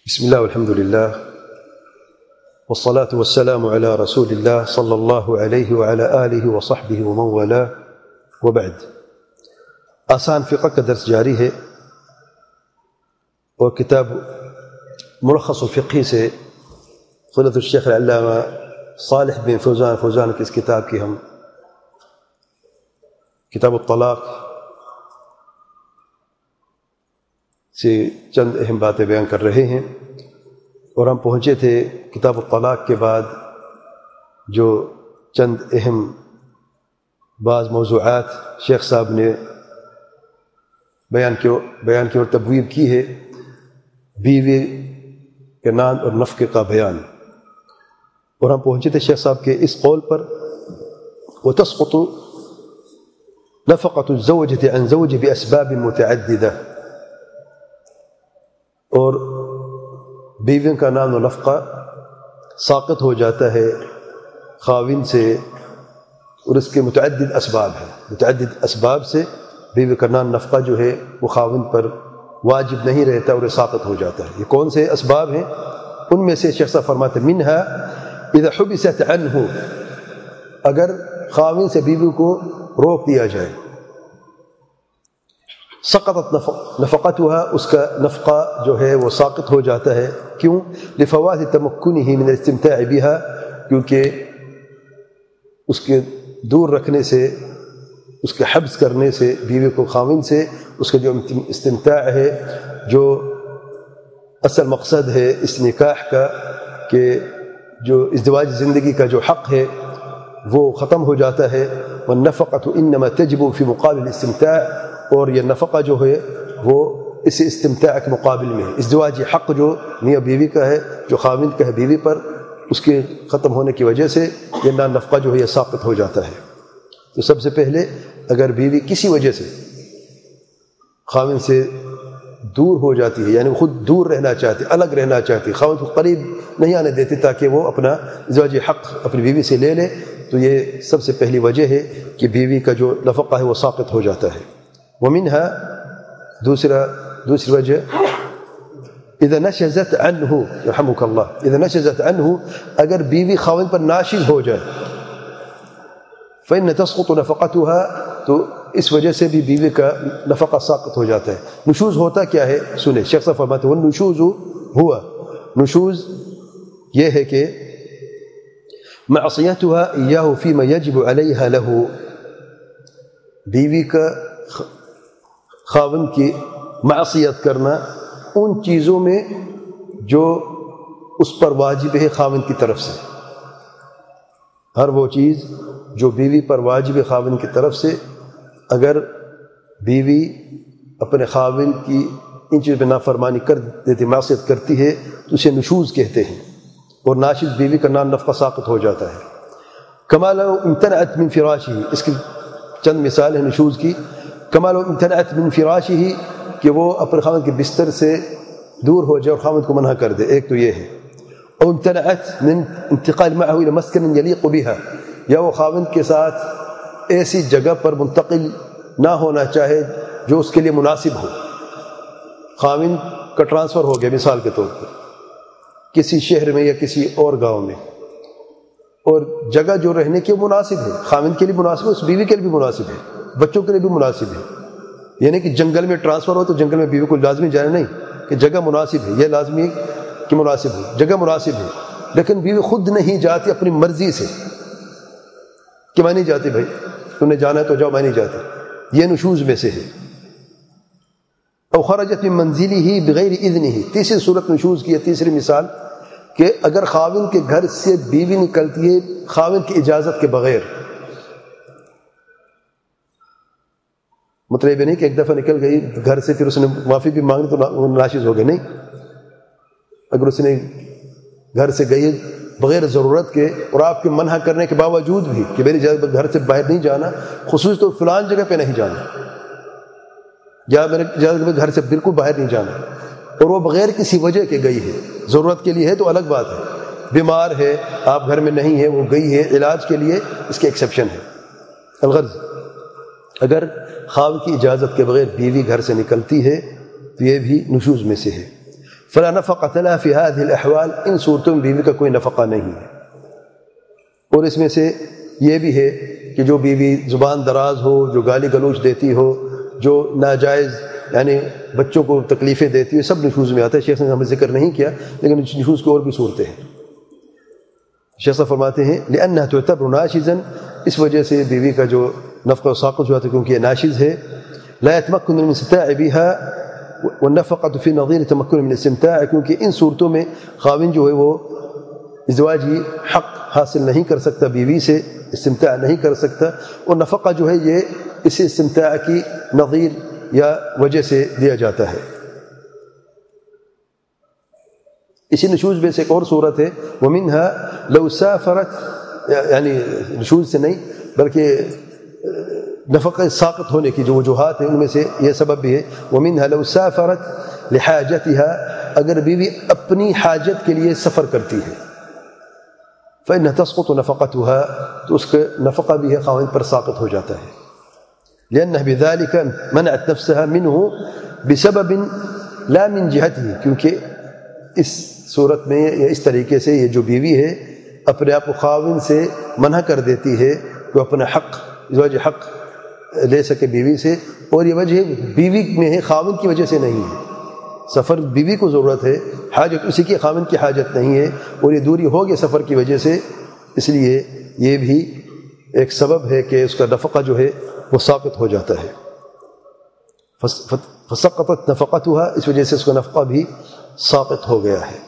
بسم الله والحمد لله والصلاة والسلام على رسول الله صلى الله عليه وعلى آله وصحبه ومن والاه وبعد. آسان فقہ کا درس جاری ہے اور کتاب ملخص الفقہ سے فضیلۃ الشیخ العلامہ صالح بن فوزان کی اس کتاب کی ہم کتاب الطلاق سے چند اہم باتیں بیان کر رہے ہیں، اور ہم پہنچے تھے کتاب الطلاق کے بعد جو چند اہم بعض موضوعات شیخ صاحب نے بیان کی اور تبویب کی ہے، بیوی کے نان اور نفقے کا بیان، اور ہم پہنچے تھے شیخ صاحب کے اس قول پر وتسقط نفقة الزوجة عن زوجه بأسباب متعددة، اور بیوی کا نان و نفقہ ساقط ہو جاتا ہے خاوند سے، اور اس کے متعدد اسباب ہیں، متعدد اسباب سے بیوی کا نان نفقہ جو ہے وہ خاوند پر واجب نہیں رہتا اور ساقط ہو جاتا ہے۔ یہ کون سے اسباب ہیں؟ ان میں سے شیخ صاحب فرماتے ہیں منہا اذا حبست عنہ، اگر خاوند سے بیوی کو روک دیا جائے، سقطت نفقتها، اس کا نفقہ جو ہے وہ ساقط ہو جاتا ہے۔ کیوں؟ لفوات تمکنه من الاستمتاع بها، کیونکہ اس کے دور رکھنے سے، اس کے حبس کرنے سے بیوی کو خاوند سے اس کا جو استمتاع ہے، جو اصل مقصد ہے اس نکاح کا کہ جو ازدواج زندگی کا جو حق ہے وہ ختم ہو جاتا ہے۔ والنفقة انما تجب في مقابل الاستمتاع، اور یہ نفقہ جو ہے وہ اس استمتاع کے مقابل میں ہے۔ ازدواجی حق جو میاں بیوی کا ہے، جو خاوند کا ہے بیوی پر، اس کے ختم ہونے کی وجہ سے یہ نان نفقہ جو ہے یہ ساقط ہو جاتا ہے۔ تو سب سے پہلے اگر بیوی کسی وجہ سے خاوند سے دور ہو جاتی ہے، یعنی وہ خود دور رہنا چاہتی، الگ رہنا چاہتی، خاوند کو قریب نہیں آنے دیتی تاکہ وہ اپنا ازدواجی حق اپنی بیوی سے لے لے، تو یہ سب سے پہلی وجہ ہے کہ بیوی کا جو نفقہ ہے وہ ساقط ہو جاتا ہے۔ ومنها دوسری وجہ اذا نشزت عنہ، رحمک اللہ، اذا نشزت عنہ، اگر بیوی خاوند پر ناشز ہو جائے، فإن تسقط نفقتها، تو اس وجہ سے بھی بیوی کا نفقہ ساقط ہو جاتا ہے۔ نشوز ہوتا کیا ہے؟ سنیں، شیخ صاحب فرماتے ہیں والنشوز ہوا، نشوز یہ ہے کہ معصیتها ایاہ فیما یجب علیہا لہ، بیوی کا خاوند کی معصیت کرنا ان چیزوں میں جو اس پر واجب ہے خاوند کی طرف سے، ہر وہ چیز جو بیوی پر واجب ہے خاوند کی طرف سے، اگر بیوی اپنے خاوند کی ان چیزوں پہ نافرمانی کر دیتی، معصیت کرتی ہے، تو اسے نشوز کہتے ہیں، اور ناشز بیوی کا نان نفقہ ساقط ہو جاتا ہے۔ کما لو امتنعت من فراشہ، اس کی چند مثال ہیں نشوز کی۔ کما لو امتنعت من فراشہ، کہ وہ اپنے خاوند کے بستر سے دور ہو جائے اور خاوند کو منع کر دے، ایک تو یہ ہے۔ او امتنعت من انتقال معه الى مسکن یلیق بها، یا وہ خاوند کے ساتھ ایسی جگہ پر منتقل نہ ہونا چاہے جو اس کے لیے مناسب ہو۔ خاوند کا ٹرانسفر ہو گیا مثال کے طور پر کسی شہر میں یا کسی اور گاؤں میں، اور جگہ جو رہنے کے مناسب ہے، خاوند کے لیے مناسب ہے، اس بیوی کے لیے بھی مناسب ہے، بچوں کے لیے بھی مناسب ہے، یعنی کہ جنگل میں ٹرانسفر ہو تو جنگل میں بیوی کو لازمی جانا نہیں کہ جگہ مناسب ہے، یہ لازمی کہ مناسب ہے، جگہ مناسب ہے، لیکن بیوی خود نہیں جاتی اپنی مرضی سے کہ میں نہیں جاتی، بھائی تم نے جانا ہے تو جاؤ، میں نہیں جاتی، یہ نشوز میں سے ہے۔ او خرجت من منزلہ بغیر اذنہ، تیسری صورت نشوز کی ہے، تیسری مثال کہ اگر خاوند کے گھر سے بیوی نکلتی ہے خاوند کی اجازت کے بغیر، مطلب یہ نہیں کہ ایک دفعہ نکل گئی گھر سے پھر اس نے معافی بھی مانگی تو ناشز ہو گئے، نہیں، اگر اس نے گھر سے گئی بغیر ضرورت کے اور آپ کے منع کرنے کے باوجود بھی کہ میری اجازت گھر سے باہر نہیں جانا، خصوص تو فلان جگہ پہ نہیں جانا، یا میرے اجازت کے گھر سے بالکل باہر نہیں جانا، اور وہ بغیر کسی وجہ کے گئی ہے، ضرورت کے لیے ہے تو الگ بات ہے، بیمار ہے، آپ گھر میں نہیں ہے، وہ گئی ہے علاج کے لیے، اس کے ایکسیپشن ہے۔ الغرض اگر خاوند کی اجازت کے بغیر بیوی گھر سے نکلتی ہے تو یہ بھی نشوز میں سے ہے۔ فلا نفقۃ لها فی هذه الاحوال، ان صورتوں میں بیوی کا کوئی نفقہ نہیں ہے۔ اور اس میں سے یہ بھی ہے کہ جو بیوی زبان دراز ہو، جو گالی گلوچ دیتی ہو، جو ناجائز یعنی بچوں کو تکلیفیں دیتی ہے، سب نشوز میں آتا ہے۔ شیخ نے ہمیں ذکر نہیں کیا، لیکن نشوز کی اور بھی صورتیں ہیں۔ شیخ صاحب فرماتے ہیں لأنها تعتبر ناشزا، اس وجہ سے بیوی کا جو نفقہ ساقط ہوا تھا کیونکہ یہ ناشز ہے۔ لا يتمكن من الاستمتاع بها والنفقة في نظير تمكن من الاستمتاع، کیونکہ ان صورتوں میں خاوند جو ہے وہ ازدواجی حق حاصل نہیں کر سکتا، بیوی سے استمتاع نہیں کر سکتا، اور نفقہ جو ہے یہ اسی استمتاع کی نظیر یا وجہ سے دیا جاتا ہے۔ اسی نشوز میں سے ایک اور صورت ہے ومنها لو سافرت، یعنی نشوز سے نہیں بلکہ نفقہ ساقط ہونے کی جو وجوہات ہیں ان میں سے یہ سبب بھی ہے ومنها لو سافرت لحاجتها، اگر بیوی اپنی حاجت کے لیے سفر کرتی ہے فإنها تسقط نفقتها، تو اس کا نفقہ بھی ہے خاوند پر ساقط ہو جاتا ہے۔ لأنها بذلك منعت نفسها منه بسبب لا من جهته، کیونکہ اس صورت میں یا اس طریقے سے یہ جو بیوی ہے اپنے آپ کو خاوند سے منع کر دیتی ہے کہ اپنا حق ازواج حق لے سکے بیوی سے، اور یہ وجہ بیوی میں ہے، خاوند کی وجہ سے نہیں ہے۔ سفر بیوی کو ضرورت ہے، حاجت اسی کی، خاوند کی حاجت نہیں ہے، اور یہ دوری ہوگی سفر کی وجہ سے، اس لیے یہ بھی ایک سبب ہے کہ اس کا نفقہ جو ہے وہ ساقط ہو جاتا ہے۔ فسقطت نفقتها، اس وجہ سے اس کا نفقہ بھی ساقط ہو گیا ہے۔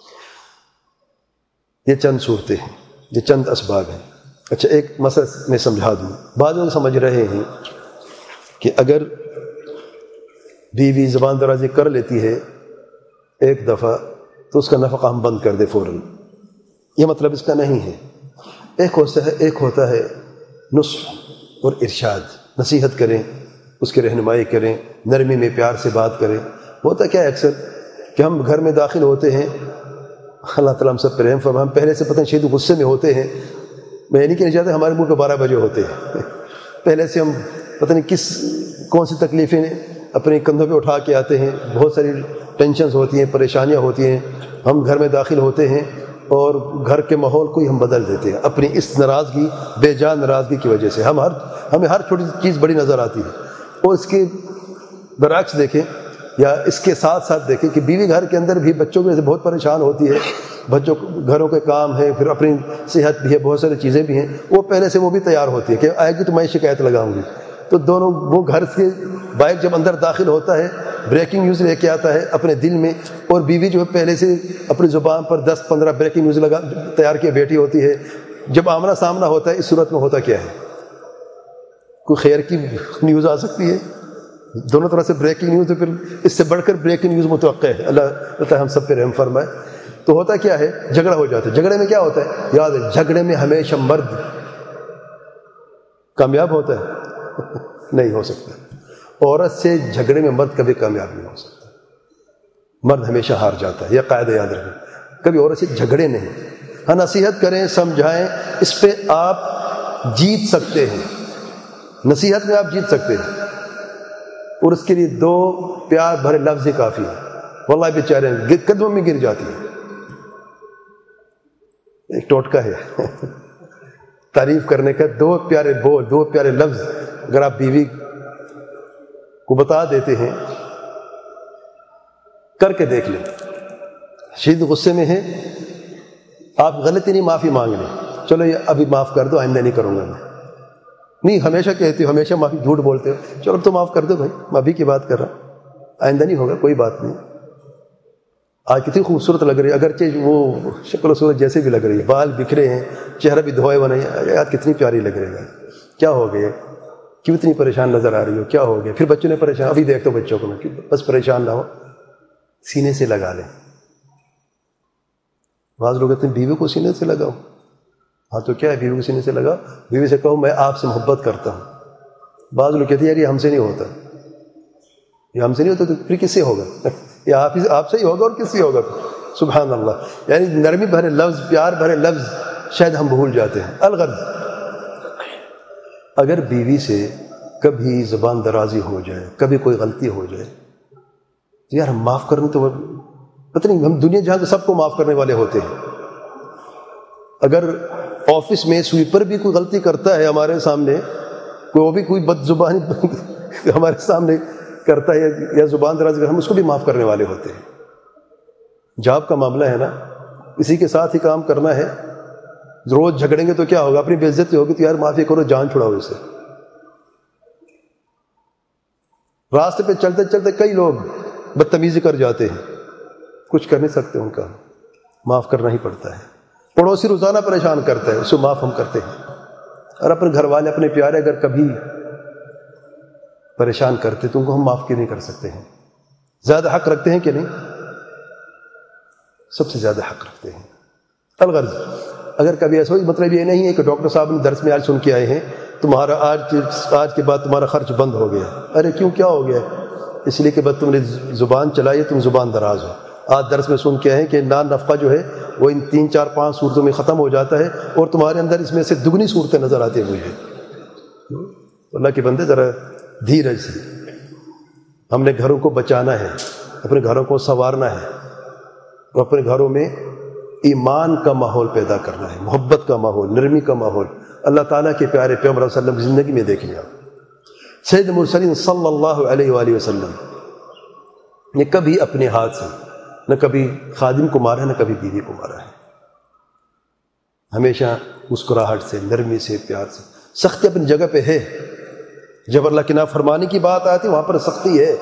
یہ چند صورتیں ہیں، یہ چند اسباب ہیں۔ اچھا ایک مسئلہ میں سمجھا دوں، بعض لوگ سمجھ رہے ہیں کہ اگر بیوی زبان درازی کر لیتی ہے ایک دفعہ تو اس کا نفقہ ہم بند کر دیں فوراً، یہ مطلب اس کا نہیں ہے۔ ایک ہوتا ہے نصح اور ارشاد، نصیحت کریں، اس کی رہنمائی کریں، نرمی میں پیار سے بات کریں۔ ہوتا کیا ہے اکثر کہ ہم گھر میں داخل ہوتے ہیں، اللہ تعالیٰ ہم سب پر رحم فرمائے، ہم پہلے سے پتہ نہیں شدید غصے میں ہوتے ہیں، میں نہیں کہنا چاہتا ہمارے ملک 12 بجے ہوتے ہیں، پہلے سے ہم پتہ نہیں کون سی تکلیفیں اپنے کندھوں پہ اٹھا کے آتے ہیں، بہت ساری ٹینشنز ہوتی ہیں، پریشانیاں ہوتی ہیں، ہم گھر میں داخل ہوتے ہیں اور گھر کے ماحول کو ہی ہم بدل دیتے ہیں اپنی اس ناراضگی، بے جان ناراضگی کی وجہ سے۔ ہمیں ہر چھوٹی چیز بڑی نظر آتی ہے، اور اس کے برعکس دیکھیں یا اس کے ساتھ ساتھ دیکھیں کہ بیوی گھر کے اندر بھی بچوں کی وجہ سے بہت پریشان ہوتی ہے، بچوں گھروں کے کام ہے، پھر اپنی صحت بھی ہے، بہت ساری چیزیں بھی ہیں، وہ پہلے سے وہ بھی تیار ہوتی ہے کہ آئے گی تو میں شکایت لگاؤں گی۔ تو دونوں وہ گھر سے بائک جب اندر داخل ہوتا ہے بریکنگ نیوز لے کے آتا ہے اپنے دل میں، اور بیوی جو ہے پہلے سے اپنی زبان پر 10-15 بریکنگ نیوز تیار کے بیٹھی ہوتی ہے۔ جب آمنا سامنا ہوتا ہے اس صورت میں ہوتا کیا ہے؟ کوئی خیر کی نیوز آ سکتی ہے، دونوں طرح سے بریکنگ نیوز، تو پھر اس سے بڑھ کر بریکنگ نیوز متوقع ہے، اللہ تعالیٰ ہم سب پہ رحم فرمائے۔ تو ہوتا کیا ہے، جھگڑا ہو جاتا ہے۔ جھگڑے میں کیا ہوتا ہے؟ یاد ہے جھگڑے میں ہمیشہ مرد کامیاب ہوتا ہے؟ نہیں ہو سکتا۔ عورت سے جھگڑے میں مرد کبھی کامیاب نہیں ہو سکتا، مرد ہمیشہ ہار جاتا ہے، یہ قاعدہ یاد رکھیں، کبھی عورت سے جھگڑے نہیں۔ ہاں نصیحت کریں، سمجھائیں، اس پہ آپ جیت سکتے ہیں، نصیحت میں آپ جیت سکتے ہیں، اور اس کے لیے 2 پیار بھرے لفظ ہی کافی ہیں۔ واللہ بیچارے قدموں میں گر جاتی ہیں۔ ایک ٹوٹکا ہے تعریف کرنے کا، 2 پیارے بول، 2 پیارے لفظ اگر آپ بیوی کو بتا دیتے ہیں، کر کے دیکھ لیں۔ شدید غصے میں ہیں آپ، غلطی نہیں، معافی مانگ لیں، چلو یہ ابھی معاف کر دو، آئندہ نہیں کروں گا میں۔ نہیں ہمیشہ کہتے ہو، ہمیشہ معافی، جھوٹ بولتے ہو، چلو تو معاف کر دو بھائی، میں ابھی کی بات کر رہا ہوں، آئندہ نہیں ہوگا، کوئی بات نہیں۔ آج کتنی خوبصورت لگ رہی ہے، اگرچہ وہ شکل و صورت جیسے بھی لگ رہی ہے، بال بکھرے ہیں، چہرہ بھی دھوئے بنے ہیں، یار کتنی پیاری لگ رہی ہے، کیا ہو گیا، کیوں اتنی پریشان نظر آ رہی ہو، کیا ہو گیا؟ پھر بچوں نے پریشان، ابھی دیکھ دو بچوں کو میں، بس پریشان نہ ہو، سینے سے لگا لیں۔ بعض لوگ کہتے ہیں بیوی کو سینے سے لگاؤ، ہاں تو کیا ہے، بیوی کو سینے سے لگاؤ، بیوی سے کہو میں آپ سے محبت کرتا ہوں۔ بعض لوگ کہتے ہیں یار یہ ہم سے نہیں ہوتا، یہ ہم سے نہیں ہوتا تو پھر کس سے ہوگا؟ یہ آپ سے ہی ہوگا، اور کس سے ہوگا؟ سبحان اللہ، یعنی نرمی بھرے لفظ، پیار بھرے لفظ شاید ہم بھول جاتے ہیں۔ الغرض اگر بیوی سے کبھی زبان درازی ہو جائے، کبھی کوئی غلطی ہو جائے تو یار معاف کرنے تو پتہ نہیں ہم دنیا جہاں سب کو معاف کرنے والے ہوتے ہیں. اگر آفس میں سویپر بھی کوئی غلطی کرتا ہے ہمارے سامنے، وہ بھی کوئی بد زبانی ہمارے سامنے کرتا ہے یا زبان دراز کرتا ہے، ہم اس کو بھی معاف کرنے والے ہوتے ہیں. جاب کا معاملہ ہے نا، اسی کے ساتھ ہی کام کرنا ہے. روز جھگڑیں گے تو کیا ہوگا؟ اپنی بے عزتی ہوگی تو یار معافی کرو، جان چھڑاؤ اسے. راستے پہ چلتے چلتے کئی لوگ بدتمیزی کر جاتے ہیں، کچھ کر نہیں سکتے، ان کا معاف کرنا ہی پڑتا ہے. پڑوسی روزانہ پریشان کرتا ہے، اس کو معاف ہم کرتے ہیں. اور اپنے گھر والے، اپنے پیارے اگر کبھی پریشان کرتے تو ان کو ہم معاف کیوں نہیں کر سکتے ہیں؟ زیادہ حق رکھتے ہیں کہ نہیں؟ سب سے زیادہ حق رکھتے ہیں. الغرض اگر کبھی ایسا ہو، مطلب یہ نہیں ہے کہ ڈاکٹر صاحب نے درس میں آج سن کے آئے ہیں تمہارا آج کے بعد تمہارا خرچ بند ہو گیا. ارے کیوں، کیا ہو گیا؟ اس لیے کہ بس تم نے زبان چلائی، تم زبان دراز ہو. آج درس میں سن کے آئے ہیں کہ نان نفقہ جو ہے وہ ان 3 4 5 صورتوں میں ختم ہو جاتا ہے، اور تمہارے اندر اس میں سے دگنی صورتیں نظر آتی ہیں مجھے. اللہ کے بندے ذرا دھیرج سے، ہم نے گھروں کو بچانا ہے، اپنے گھروں کو سنوارنا ہے، اور اپنے گھروں میں ایمان کا ماحول پیدا کرنا ہے، محبت کا ماحول، نرمی کا ماحول. اللہ تعالیٰ کے پیارے پیغمبر صلی اللہ علیہ وسلم کی زندگی میں دیکھیں آپ، سید المرسلین صلی اللہ علیہ وآلہ وسلم نے کبھی اپنے ہاتھ سے نہ کبھی خادم کو مارا ہے، نہ کبھی بیوی کو مارا ہے. ہمیشہ مسکراہٹ سے، نرمی سے، پیار سے. سختی اپنی جگہ پہ ہے، جب اللہ کی نافرمانی کی بات آتی وہاں پر سختی ہے،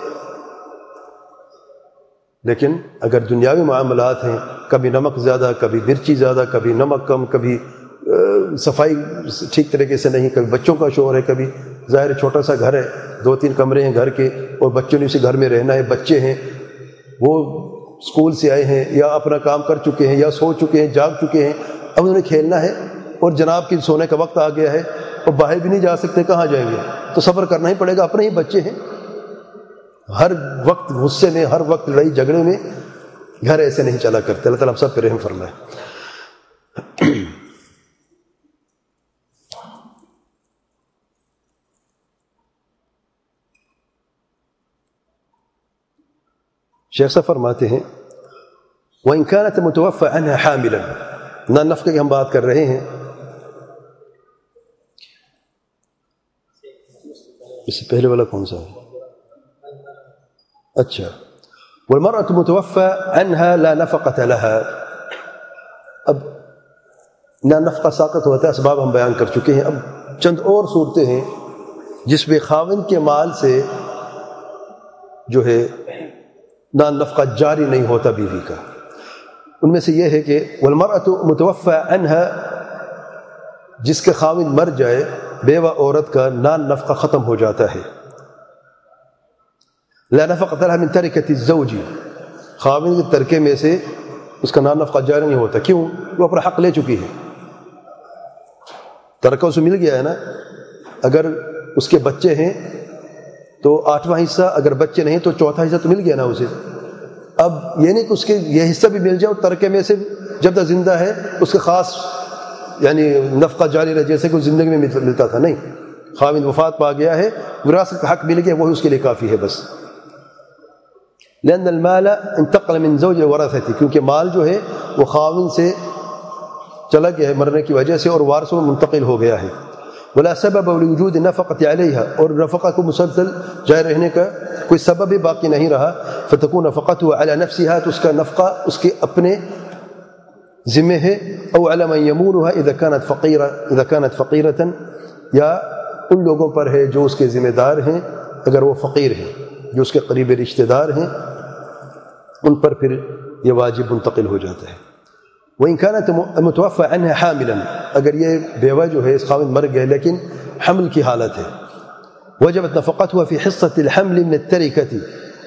لیکن اگر دنیاوی معاملات ہیں، کبھی نمک زیادہ، کبھی مرچی زیادہ، کبھی نمک کم، کبھی صفائی ٹھیک طریقے سے نہیں، کبھی بچوں کا شور ہے، کبھی ظاہر چھوٹا سا گھر ہے، 2 3 کمرے ہیں گھر کے، اور بچوں نے اسی گھر میں رہنا ہے. بچے ہیں، وہ اسکول سے آئے ہیں یا اپنا کام کر چکے ہیں یا سو چکے ہیں، جاگ چکے ہیں، اب انہوں نے کھیلنا ہے، اور جناب کی سونے کا وقت آ گیا ہے، اور باہر بھی نہیں جا سکتے، کہاں جائیں گے؟ تو صبر کرنا ہی پڑے گا. اپنے ہی بچے ہیں، ہر وقت غصے میں، ہر وقت لڑائی جھگڑے میں، گھر ایسے نہیں چلا کرتے. اللہ تعالیٰ ہم سب پہ رحم فرمائے. شیخ صاحب فرماتے ہیں وَإِنْ كَانَتْ مُتَوَفَّى عَنْهَا حَامِلًا، نان نفقے کی ہم بات کر رہے ہیں. اس سے پہلے والا کون سا ہے؟ اچھا، وَالْمَرْأَةُ مُتَوَفَّى عَنْهَا لَا نَفَقَةَ لَهَا. اب نان نفقہ ساقط ہوتا ہے، اسباب ہم بیان کر چکے ہیں. اب چند اور صورتیں ہیں جس میں خاوند کے مال سے جو ہے نان نفقہ جاری نہیں ہوتا بیوی کا. ان میں سے یہ ہے کہ وَالْمَرْأَةُ مُتَوَفَّى عَنْهَا، جس کے خاوند مر جائے، بیوہ عورت کا نان نفقہ ختم ہو جاتا ہے. لا نفقۃ لها من ترکۃ الزوج، خاوند کے ترکے میں سے اس کا نان نفقہ جاری نہیں ہوتا. کیوں؟ وہ اپنا حق لے چکی ہے، ترکہ اسے مل گیا ہے نا. اگر اس کے بچے ہیں تو 8واں حصہ، اگر بچے نہیں تو 4تھا حصہ تو مل گیا نا اسے. اب یہ نہیں کہ اس کے یہ حصہ بھی مل جائے اور ترکے میں سے جب تک زندہ ہے اس کے خاص یعنی نفقہ جاری رہے جیسے کہ زندگی میں ملتا تھا. نہیں، خاوند وفات پا گیا ہے، وراثت کا حق مل گیا، وہی اس کے لیے کافی ہے بس. لأن المال انتقل من زوج ورثته، کیونکہ مال جو ہے وہ خاوند سے چلا گیا ہے مرنے کی وجہ سے اور وارثوں میں منتقل ہو گیا ہے. ولا سبب لوجود نفقۃ علیہا، اور نفقہ کو مسلسل جاری رہنے کا کوئی سبب ہی باقی نہیں رہا. فتكون نفقته على نفسها، تو اس کا نفقہ اس کے اپنے ذمہ ہے. او على من يمونها اذا كانت فقيرة، یا ان لوگوں پر ہے جو اس کے ذمہ دار ہیں اگر وہ فقیر ہیں، جو اس کے قریب رشتہ دار ہیں، ان پر پھر یہ واجب منتقل ہو جاتا ہے. وَإِنْ كَانَتْ مُتَوَفَّى عَنْهَا حَامِلًا، اگر یہ بیوہ جو ہے اس خاوند مر گئے لیکن حمل کی حالت ہے، وجبت نفقتها في حصة الحمل من التركة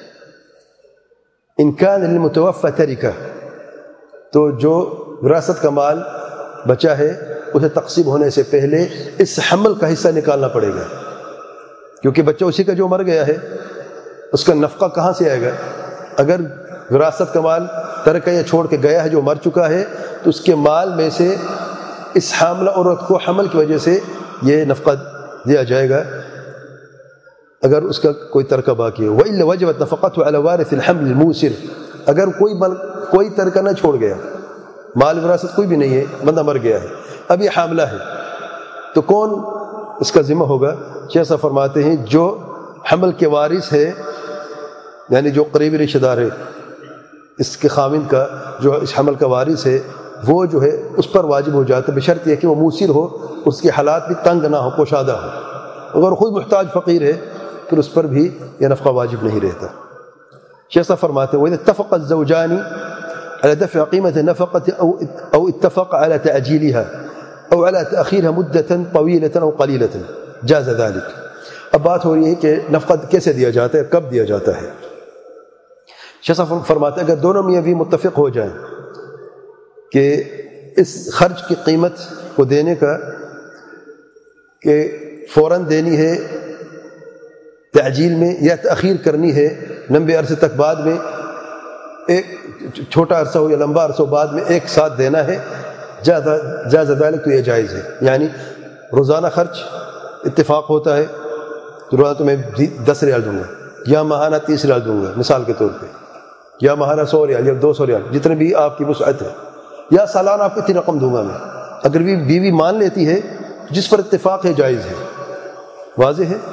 إن كان للمتوفى تركة، تو جو وراثت کا مال بچا ہے اسے تقسیم ہونے سے پہلے اس حمل کا حصہ نکالنا پڑے گا، کیونکہ بچہ اسی کا جو مر گیا ہے، اس کا نفقہ کہاں سے آئے گا؟ اگر وراثت کا مال ترکہ یا چھوڑ کے گیا ہے جو مر چکا ہے، تو اس کے مال میں سے اس حاملہ عورت کو حمل کی وجہ سے یہ نفقہ دیا جائے گا اگر اس کا کوئی ترکہ باقی ہے. وَإِلَّا وَجَبَتْ نَفَقَتُهُ عَلَى وَارِثِ الْحَمْلِ الْمُوسِرِ، اگر کوئی ترکہ نہ چھوڑ گیا، مال وراثت کوئی بھی نہیں ہے، بندہ مر گیا ہے، اب یہ حاملہ ہے، تو کون اس کا ذمہ ہوگا؟ شیخ صاحب فرماتے ہیں جو حمل کے وارث ہے، یعنی جو قریبی رشتہ دار ہے اس کے خاوند کا، جو اس حمل کا وارث ہے، وہ جو ہے اس پر واجب ہو جاتا ہے، بشرط یہ کہ وہ موسر ہو، اس کے حالات بھی تنگ نہ ہو، کشادہ ہو۔ اگر خود محتاج فقیر ہے پھر اس پر بھی یہ نفقہ واجب نہیں رہتا۔ شیخ صاحب فرماتے ہیں وَإِذَا اتَّفَقَ الزَّوْجَانِ عَلَى دَفْعِ قِيمَةِ النَّفَقَةِ أَوْ اتَّفَقَ عَلى تَأْجِيلِهَا أَوْ عَلى تَأْخِيرِهَا مُدَّةً طَوِيلَةً أَوْ قَلِيلَةً جَازَ ذَلِكَ۔ اب بات ہو رہی ہے کہ نفقہ کیسے دیا جاتا ہے، کب دیا جاتا ہے۔ شیخ صاحب فرماتے ہیں اگر دونوں میاں بھی متفق ہو جائیں کہ اس خرچ کی قیمت کو دینے کا، کہ فوراً دینی ہے تعجیل میں یا تأخیر کرنی ہے لمبے عرصے تک، بعد میں ایک چھوٹا عرصہ ہو یا لمبا عرصہ ہو، بعد میں ایک ساتھ دینا ہے، جاز ذالک، تو یہ جائز ہے۔ یعنی روزانہ خرچ اتفاق ہوتا ہے تو روزانہ تو میں 10 ریال دوں گا، یا ماہانہ 30 ریال دوں گا مثال کے طور پہ، یا ماہانہ 100 ریال یا 200 ریال، جتنے بھی آپ کی وسعت ہے، یا سالانہ آپ کو اتنی رقم دوں گا میں۔ اگر بھی بیوی مان لیتی ہے جس پر اتفاق ہے جائز ہے، واضح ہے۔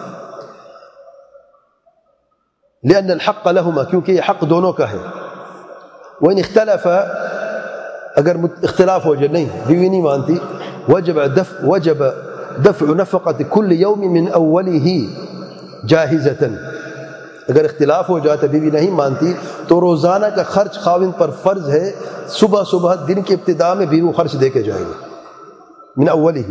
لأن الحق لهما، کیونکہ یہ حق دونوں کا ہے۔ وإن اختلف، اگر اختلاف ہو جائے، نہیں بیوی نہیں مانتی، وجب دفع نفقة كل يوم من أوله جاهزة، اگر اختلاف ہو جاتا بیوی نہیں مانتی تو روزانہ کا خرچ خاوند پر فرض ہے، صبح صبح دن کے ابتداء میں بیوی خرچ دے کے جائے گا، من اوله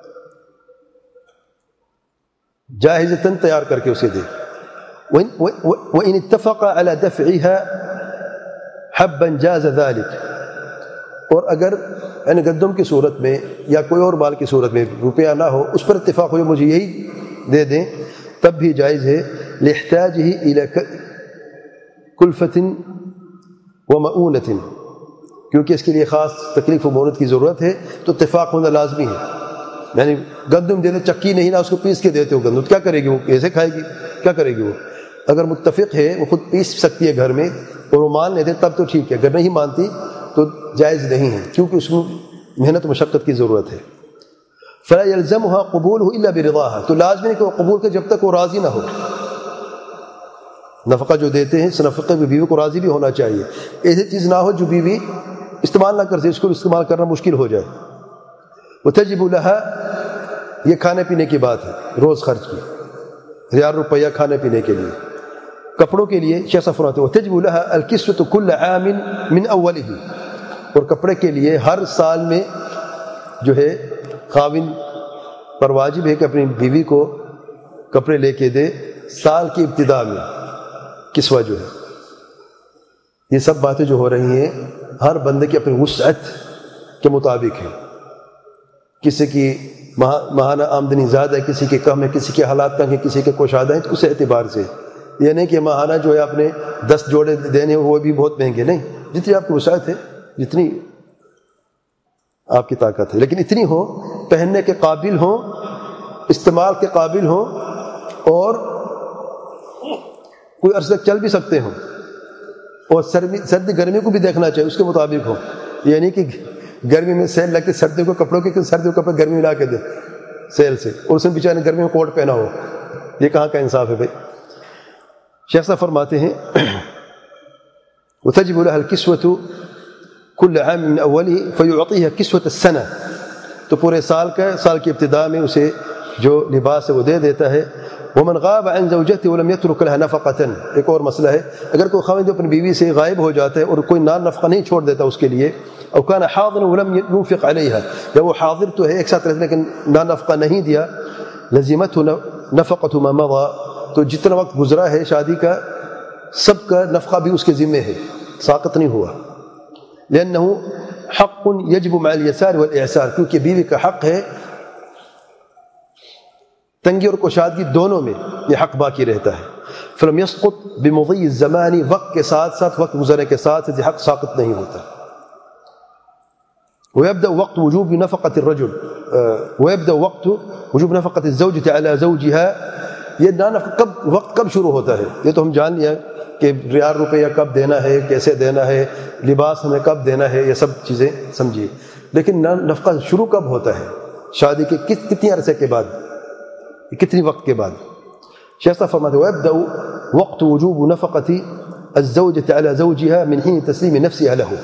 جاہزتاً، تیار کر کے اسے دے۔ وَإِنِ اتَّفَقَ عَلَى دَفْعِهَا حَبًّا جَازَ ذَلِكَ، اور اگر یعنی گندم کی صورت میں یا کوئی اور مال کی صورت میں روپیہ نہ ہو، اس پر اتفاق ہو مجھے یہی دے دیں، تب بھی جائز ہے۔ لِاحْتِيَاجِهِ إِلَى كُلْفَةٍ وَمَؤُونَةٍ، کیونکہ اس کے لیے خاص تکلیف و مؤونت کی ضرورت ہے، تو اتفاق ہونا لازمی ہے۔ یعنی گندم دیتے، چکی نہیں نا، اس کو پیس کے دیتے ہو گندم، کیا کرے گی وہ؟ کیسے کھائے گی؟ کیا کرے گی وہ؟ اگر متفق ہے وہ خود پیس سکتی ہے گھر میں اور وہ مان لیتے تب تو ٹھیک ہے، اگر نہیں مانتی تو جائز نہیں ہے، کیونکہ اس میں محنت و مشقت کی ضرورت ہے۔ فَلَا يَلْزَمُهَا قُبُولُهُ إِلَّا بِرِضَاهَا، تو لازمی نہیں کہ وہ قبول کرے جب تک وہ راضی نہ ہو۔ نفقہ جو دیتے ہیں اس نفقے میں بیوی کو راضی بھی ہونا چاہیے، ایسی چیز نہ ہو جو بیوی استعمال نہ کر سکے، اس کو استعمال کرنا مشکل ہو جائے۔ وَتَجِبُ لَهَا، یہ کھانے پینے کی بات ہے، روز خرچ کی 1000 روپیہ کھانے پینے کے لیے۔ کپڑوں کے لیے شیخ صاحب فرماتے ہیں وَتَجِبُ لَهَا الْكِسْوَةُ كُلَّ عَامٍ مِنْ أَوَّلِهِ، اور کپڑے کے لیے ہر سال میں جو ہے خاوند پر واجب ہے کہ اپنی بیوی کو کپڑے لے کے دے، سال کی ابتدا میں کسوہ جو ہے۔ یہ سب باتیں جو ہو رہی ہیں ہر بندے کی اپنی وسعت کے مطابق ہے، کسی کی ماہانہ آمدنی زیادہ ہے، کسی کے کم ہے، کسی کے حالات تنگ ہیں، کسی کے کوشادہ ہیں، تو اس اعتبار سے یہ نہیں کہ ماہانہ جو ہے آپ نے 10 جوڑے دینے وہ بھی بہت مہنگے، نہیں، جتنی آپ کی وسعت ہے، جتنی آپ کی طاقت ہے، لیکن اتنی ہو پہننے کے قابل ہوں، استعمال کے قابل ہوں، اور کوئی عرصے تک چل بھی سکتے ہوں، اور سردی گرمی کو بھی دیکھنا چاہیے، اس کے مطابق ہو، یعنی کہ گرمی میں سیل لگتے سردیوں کو کپڑوں کے، سردیوں کو کپڑے گرمی میں لا کے دے سیل سے، اور اس نے بیچارے نے گرمی میں کوٹ پہنا ہو، یہ کہاں کا انصاف ہے بھائی؟ شیخ صاحب فرماتے ہیں وَتَجِبُ لَهَا الْكِسْوَةُ كُلَّ عَامٍ مِنْ أَوَّلِهِ فَيُعْطِيهَا كِسْوَةَ السَّنَةِ، تو پورے سال کا، سال کی ابتدا میں اسے جو لباس ہے وہ دے دیتا ہے۔ وَمَنْ غَابَ عَنْ زَوْجَتِهِ وَلَمْ يَتْرُكْ لَهَا نَفَقَةً، ایک اور مسئلہ ہے، اگر کوئی خاوند اپنی بیوی سے غائب ہو جاتا ہے اور کوئی نفقہ نہیں چھوڑ دیتا اس کے لیے، او كان حاضرا ولم ينفق عليها، یا وہ حاضر تو ہے ایک ساتھ رہتے لیکن نفقہ نہیں دیا، لزمته نفقة ما مضى، تو جتنا وقت گزرا ہے شادی کا سب کا نفقہ بھی اس کے ذمہ ہے، ساقط نہیں ہوا۔ لأنه حق يجب مع اليسار والإعسار، کیونکہ بیوی کا حق ہے تنگی اور کشادگی دونوں میں یہ حق باقی رہتا ہے۔ فلم يسقط بمضي الزمان، وقت کے ساتھ ساتھ، وقت گزرنے کے ساتھ یہ حق ساقط نہیں ہوتا۔ ويبدأ وقت وجوب نفقة الرجل ويبدأ وقت وجوب نفقة الزوجة على زوجها، یہ وقت کب شروع ہوتا ہے؟ یہ تو ہم جان لیا کہ ریال روپیہ کب دینا ہے، کیسے دینا ہے، لباس ہمیں کب دینا ہے، یہ سب چیزیں سمجھیے. لیکن نفقہ شروع کب ہوتا ہے؟ شادی کے کتنی عرصے کے بعد، کتنی وقت کے بعد؟ شیخ صاحب فرماتے ہیں وَيَبْدَأُ وَقْتُ وُجُوبُ نَفَقَةِ الزَّوْجَةِ عَلَى زَوْجِهَا مِنْ حِينِ تَسْلِيمِ نَفْسِهَا لَهُ.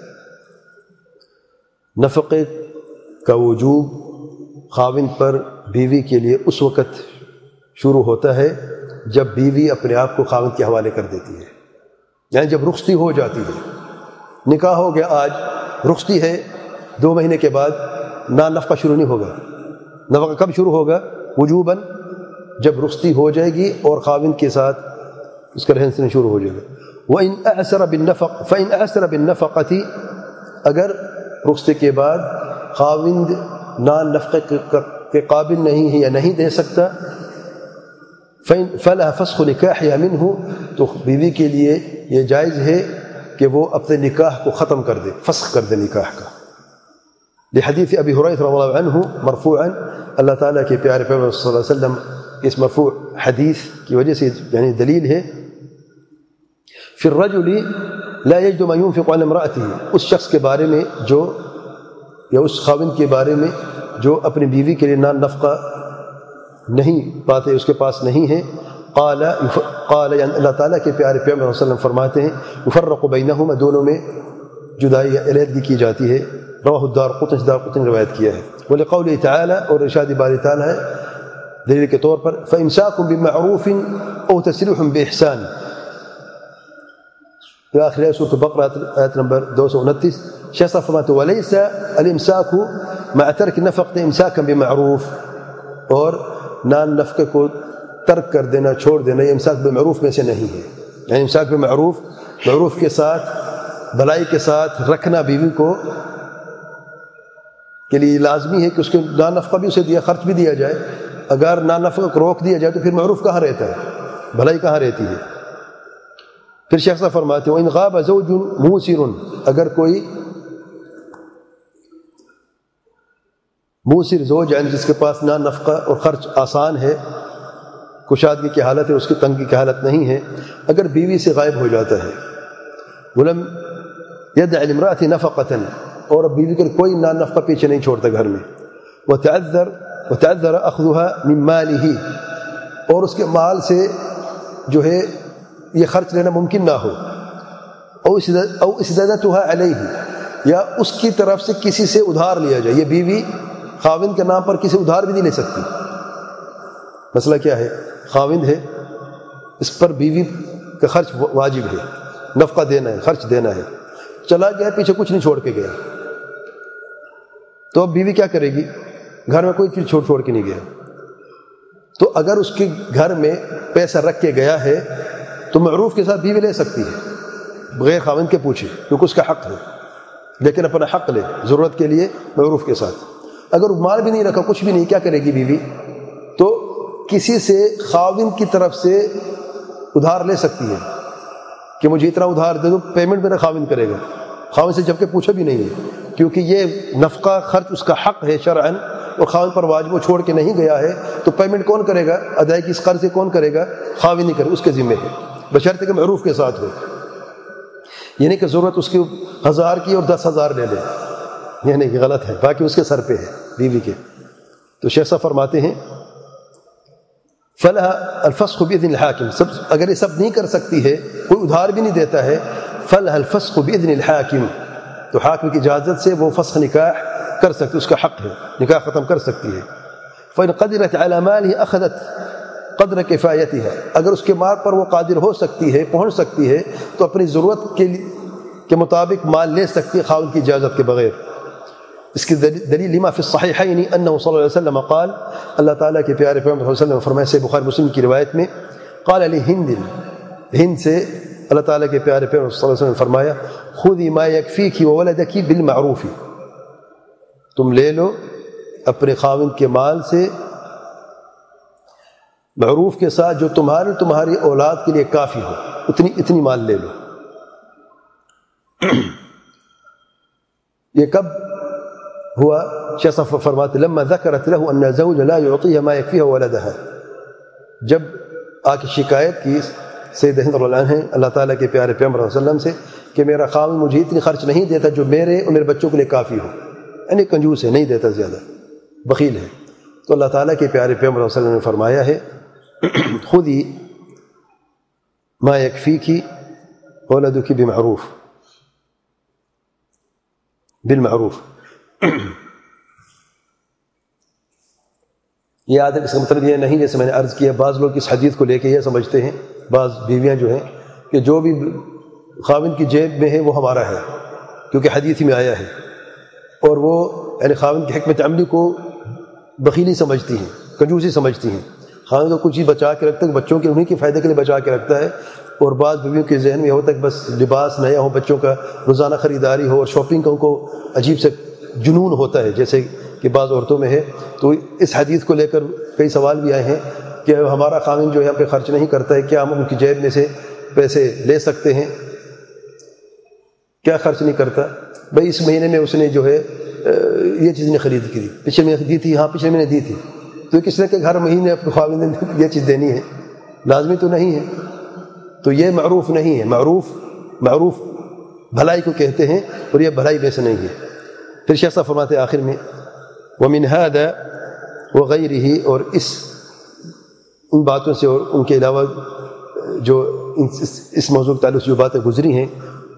نفقے کا وجوب خاوند پر بیوی کے لیے اس وقت شروع ہوتا ہے جب بیوی اپنے آپ کو خاوند کے حوالے کر دیتی ہے، یعنی جب رخصتی ہو جاتی ہے. نکاح ہو گیا، آج رخصتی ہے، 2 مہینے کے بعد نفقہ شروع نہیں ہوگا. نفقہ کب شروع ہوگا؟ وجوباً جب رخصتی ہو جائے گی اور خاوند کے ساتھ اس کا رہن سہن شروع ہو جائے گا. وَإِنْ أَعْسَرَ بِالنَّفَقَةِ فَإِنْ أَعْسَرَ بِالنَّفَقَةِ اگر رخصتی کے بعد خاوند نان نفقے کے قابل نہیں ہے یا نہیں دے سکتا، فَلَهَا فَسْخُ نِكَاحِهَا مِنْهُ تو بیوی کے لیے یہ جائز ہے کہ وہ اپنے نکاح کو ختم کر دے، فسخ کر دے نکاح کا. لحدیث ابی ہریرہ رضی اللہ عنہ مرفوعا، اللہ تعالیٰ کے پیارے پیغمبر صلی اللہ علیہ وسلم اس مرفوع حدیث کی وجہ سے یعنی دلیل ہے فی الرجل لا یجد ما ينفق علی امرأته، اس شخص کے بارے میں جو یا اس خاوند کے بارے میں جو اپنی بیوی کے لیے نان نفقہ نہیں پاتے، اس کے پاس نہیں ہے. قال یعنی اللہ تعالیٰ کے پیارے پیغمبر صلی اللہ علیہ وسلم فرماتے ہیں یفرق بینہما، دونوں میں جدائی یا علیحدگی کی جاتی ہے. رواہ الدارقطنی روایت کیا ہے. ولقوله تعالی، اور ارشاد باری تعالیٰ ہے دلیل کے طور پر فإمساک بمعروف او تسریح بإحسان، آخر سورۃ البقرہ آیت نمبر 229. شیخ صاحب فرماتے ولیس الامساک مع ترک نفقہ امساکا بمعروف، اور نان نفقے کو ترک کر دینا، چھوڑ دینا، یہ امساک بمعروف میں سے نہیں ہے. یعنی امساک بمعروف، معروف کے ساتھ، بھلائی کے ساتھ رکھنا بیوی کو کے لیے لازمی ہے کہ اس کے نان نفقہ بھی اسے دیا، خرچ بھی دیا جائے. اگر نان نفقہ کو روک دیا جائے تو پھر معروف کہاں رہتا ہے، بھلائی کہاں رہتی ہے. پھر شیخ صاحب فرماتے ہیں وَإِنْ غَابَ زَوْجٌ مُوسِرٌ، اگر کوئی موسر زوج یعنی جس کے پاس نان نفقہ اور خرچ آسان ہے، کشادگی کی حالت ہے، اس کی تنگی کی حالت نہیں ہے، اگر بیوی سے غائب ہو جاتا ہے وَلَمْ يَدْعِ لِامْرَأَتِ نَفَقَةً، اور بیوی کا کوئی نان نفقہ پیچھے نہیں چھوڑتا گھر میں، وَتَعَذَّرَ أَخْذُهَا مِنْ مَالِهِ، اور اس کے مال سے جو ہے یہ خرچ لینا ممکن نہ ہو، او اسدادتها علیہ، یا اس کی طرف سے کسی سے ادھار لیا جائے. یہ بیوی خاوند کے نام پر کسی ادھار بھی نہیں لے سکتی. مسئلہ کیا ہے؟ خاوند ہے، اس پر بیوی کا خرچ واجب ہے، نفقہ دینا ہے، خرچ دینا ہے، چلا گیا پیچھے کچھ نہیں چھوڑ کے گیا، تو اب بیوی کیا کرے گی؟ گھر میں کوئی چیز چھوڑ کے نہیں گیا. تو اگر اس کے گھر میں پیسہ رکھ کے گیا ہے تو معروف کے ساتھ بیوی لے سکتی ہے بغیر خاوند کے پوچھے، کیونکہ اس کا حق ہے، لیکن اپنا حق لے ضرورت کے لیے معروف کے ساتھ. اگر مال بھی نہیں رکھا، کچھ بھی نہیں، کیا کرے گی بیوی؟ تو کسی سے خاوند کی طرف سے ادھار لے سکتی ہے کہ مجھے اتنا ادھار دے دو، پیمنٹ میرا خاوند کرے گا، خاوند سے جبکہ پوچھا بھی نہیں ہے، کیونکہ یہ نفقہ خرچ اس کا حق ہے شرعاً، اور خاوند پر واجب وہ چھوڑ کے نہیں گیا ہے، تو پیمنٹ کون کرے گا؟ ادائیگی اس قرض سے کون کرے گا؟ خاوند نہیں کرے، اس کے ذمہ ہے، بشرطے کہ معروف کے ساتھ ہو. یعنی کہ ضرورت اس کی 1000 کی اور 10,000 لے لے، یہ نہیں، یہ غلط ہے، باقی اس کے سر پہ ہے بیوی کے. تو شیخ صاحب فرماتے ہیں فَلَهَا الْفَسْخُ بِإِذْنِ الْحَاكِمِ، اگر یہ سب نہیں کر سکتی ہے، کوئی ادھار بھی نہیں دیتا ہے، فَلَهَا الْفَسْخُ بِإِذْنِ الْحَاكِمِ، تو حاکم کی اجازت سے وہ فسخ نکاح کر سکتی، اس کا حق ہے، نکاح ختم کر سکتی ہے. فَإِنْ قَدِرَتْ عَلَى مَالِهِ أَخَذَتْ قدر کفایتها، اگر اس کے مال پر وہ قادر ہو سکتی ہے، پہنچ سکتی ہے، تو اپنی ضرورت کے مطابق مال لے سکتی ہے خاوند کی اجازت کے بغیر. اس کی دلیل لما فی الصحیحین انہ صلی اللہ علیہ وسلم قال، اللہ تعالیٰ کے پیارے پیغمبر صلی اللہ علیہ وسلم فرمائے سے بخاری مسلم کی روایت میں، قال علی ہند سے اللہ تعالیٰ کے پیارے پیغمبر صلی اللہ علیہ وسلم نے فرمایا خذی ما یکفیک وولدک بالمعروف، تم لے لو اپنے خاوند کے مال سے معروف کے ساتھ جو تمہاری اولاد کے لیے کافی ہو، اتنی مال لے لو. یہ کب ہوا؟ شیخ صاحب فرماتے لما ذکرت له ان الزوج لا يعطيها ما يكفيها ولدها، جب آ کے شکایت کی سید ہند رضی اللہ عنہ ہیں اللہ تعالیٰ کے پیارے پیغمبر صلی اللہ علیہ وسلم سے کہ میرا خاوند مجھے اتنی خرچ نہیں دیتا جو میرے اور میرے بچوں کے لیے کافی ہو، یعنی کنجوس ہے، نہیں دیتا زیادہ، بخیل ہے۔ تو اللہ تعالیٰ کے پیارے پیغمبر صلی اللہ علیہ وسلم نے فرمایا ہے خودی ما یکفیکی ولدکی بمعروف، بالمعروف۔ یہ آدمی اس کا مطلب یہ نہیں، جیسے میں نے عرض کیا بعض لوگ اس حدیث کو لے کے یہ سمجھتے ہیں، بعض بیویاں جو ہیں کہ جو بھی خاوند کی جیب میں ہے وہ ہمارا ہے، کیونکہ حدیث میں آیا ہے، اور وہ یعنی خاوند کی حکمت عملی کو بخیلی سمجھتی ہیں، کنجوسی سمجھتی ہیں۔ خاوند کو کچھ چیز بچا کے رکھتا ہے، بچوں کے انہیں کے فائدے کے لیے بچا کے رکھتا ہے، اور بعض بیویوں کے ذہن میں یہ ہوتا ہے کہ بس لباس نیا ہو، بچوں کا روزانہ خریداری ہو، اور شاپنگ کا ان کو عجیب سے جنون ہوتا ہے جیسے کہ بعض عورتوں میں ہے۔ تو اس حدیث کو لے کر کئی سوال بھی آئے ہیں کہ ہمارا خاوند جو ہے ہم پہ خرچ نہیں کرتا ہے، کیا ہم ان کی جیب میں سے پیسے لے سکتے ہیں؟ کیا خرچ نہیں کرتا؟ بھائی اس مہینے میں اس نے جو ہے یہ چیز نہیں خرید کی، پچھلے مہینے دی تھی، ہاں پچھلے مہینے دی تھی، تو کس نے کہ ہر مہینے اپنے خاوند نے یہ چیز دینی ہے؟ لازمی تو نہیں ہے۔ تو یہ معروف نہیں ہے۔ معروف بھلائی کو کہتے ہیں، اور یہ بھلائی میں سے نہیں ہے۔ پھر شیخ صاحب فرماتے ہیں آخر میں وَمِنْ هَذَا وَغَيْرِهِ، اور ان باتوں سے اور ان کے علاوہ جو اس موضوع کے تعلق سے جو باتیں گزری ہیں،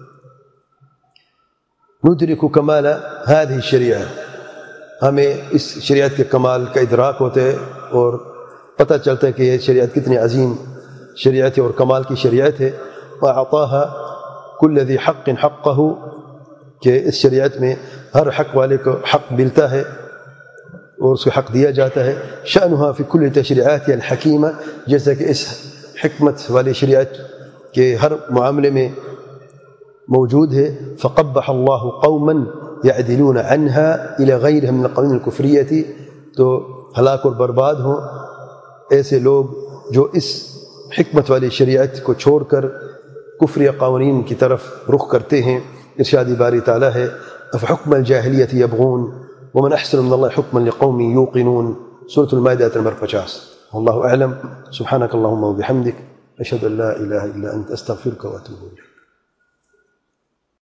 ندرک کمال هذه الشریعہ، ہمیں اس شریعت کے کمال کا ادراک ہوتا ہے اور پتہ چلتا ہے کہ یہ شریعت کتنی عظیم شریعت ہے اور کمال کی شریعت ہے۔ وَأَعْطَاهَا كُلَّ ذِي حَقٍّ حَقَّهُ، کہ اس شریعت میں ہر حق والے کو حق ملتا ہے اور اس کو حق دیا جاتا ہے۔ شأنها فی کل تشریعات الحکیمہ، جیسا کہ اس حکمت والی شریعت کے ہر معاملے میں موجود ہے۔ فقبح اللہ قوما یعدلون عنها الى غیرها من القوانین الکفریۃ، تو ہلاک اور برباد ہوں ایسے لوگ جو اس حکمت والی شریعت کو چھوڑ کر کفری قوانین کی طرف رخ کرتے ہیں۔ ارشاد باری تعالیٰ ہے افحکم الجاہلیۃ یبغون ومن احسن من اللہ حکما لقوم یوقنون، سورۃ المائدہ نمبر 50۔ واللہ اعلم، سبحانک اللہم وبحمدک، اشہد ان لا الہ الا انت، استغفرک واتوب الیک۔